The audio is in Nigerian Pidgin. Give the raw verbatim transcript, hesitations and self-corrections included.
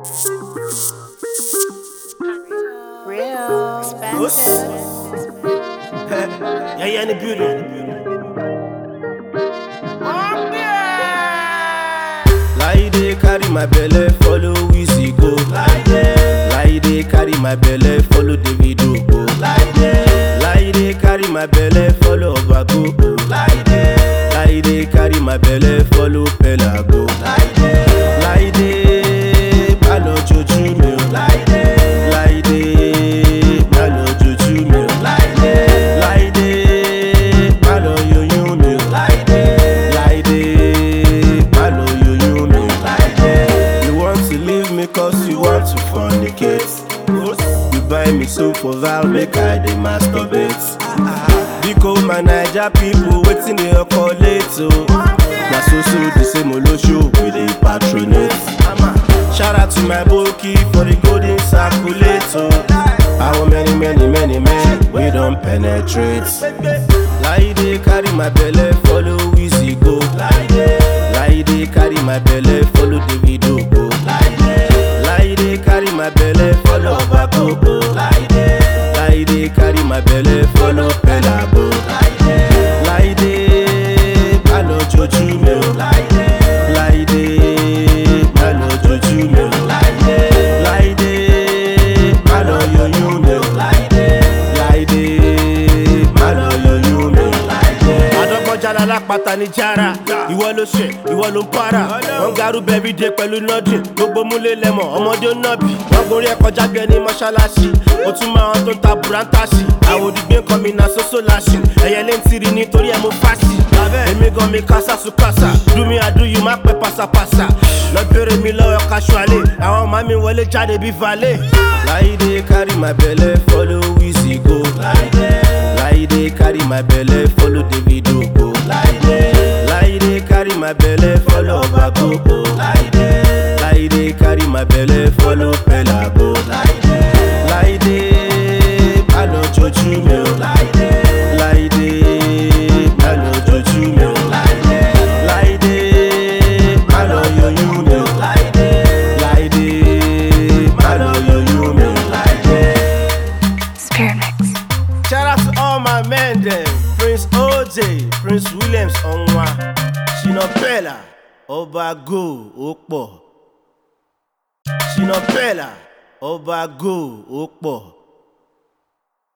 Real expensive. Yeah, yeah, in the building. Lie dey carry my belle, follow Wizzy go. Lie dey carry my belle, follow Davido go. Lie dey carry my belle, follow Obago go. Lie dey carry my belle, follow Pella go. Lie dey palo joju mi o. Lie dey palo joju mi o. Lie dey palo yoyun mi o. Lie dey palo yoyun mi o. You want to leave me cause you want to fornicate. You buy me soap for Val, make I dey masturbate. Because my Naija people waiting dey okolate o. Na so so the same olosho we dey patronate. Shout out to my Boki for the golden circulator. How many many many men we don penetrate. Lie dey carry my belle, follow Wizzy go. Lie dey carry my belle, follow Davido go. Lie dey carry my belle, follow Obago go. Lie dey carry my belle, follow Pella go. Lie dey palo joju mi o. Lie dey palo joju mi o. Lie dey palo yoyun mi o. Lie dey palo yoyun mi o. Adọ́gbọ́njálá lápáta ní jára. Ìwọ ló ṣe, ìwọ ló ń para. Wọ́n garú bẹ́bí dé pẹ̀lú nọ́dìn. Gbogbo múlé lẹ́mọ̀, ọmọdé ó nọ́bì. Wọ́n gorí ẹ̀kọ́ jágbe ní mọ́ṣáláṣí. Ó tún máa wọn tó ń ta bùrántàṣì. Àwòdìgbé kan mi na sósó láṣì. Ẹ̀yẹ lé ń tiri nítorí ẹ̀ mo fásì. Èmi gan mi kásá sùkásà. Do me I do you má pẹ́ pásápásá. Lọ bèrè mi lọ́wọ́ casually. Àwọn màmí wọlé jáde bí valet. Lie dey carry my belle, follow Wizzy go. Lie dey carry my belle, follow Davido go. Lie dey carry my belle, follow Obago go. Lie dey carry my belle, follow Pella go. Lie dey palo joju mi o. Lie dey palo joju mi o. Lie dey palo yoyun mi o. Lie dey palo yoyun mi o. Spirit mix. Shout out to all my men them. Prince O J, Prince Williams Onwa, Shina Pella, Obago Okpo. Shina Pella, Obago Okpo.